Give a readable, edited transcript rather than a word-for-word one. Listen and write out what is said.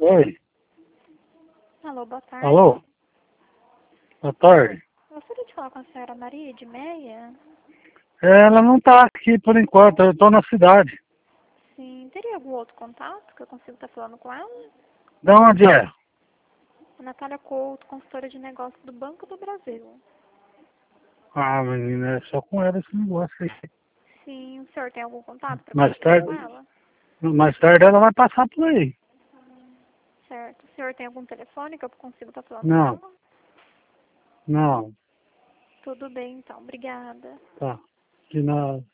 Oi, Alô, boa tarde. alô? Boa tarde. Gostaria de falar com a senhora Maria de Meia? Ela não tá aqui por enquanto, eu tô na cidade. Sim, teria algum outro contato que eu consigo estar falando com ela? De onde é? A Natália Couto, consultora de negócios do Banco do Brasil. Ah, menina, é só com ela esse negócio aí. Sim, o senhor tem algum contato para Mais comunicar com tarde, ela? mais tarde ela vai passar por aí. Certo. O senhor tem algum telefone que eu consigo estar falando com Não, ela? não, Tudo bem, então. Obrigada. tá. De nada.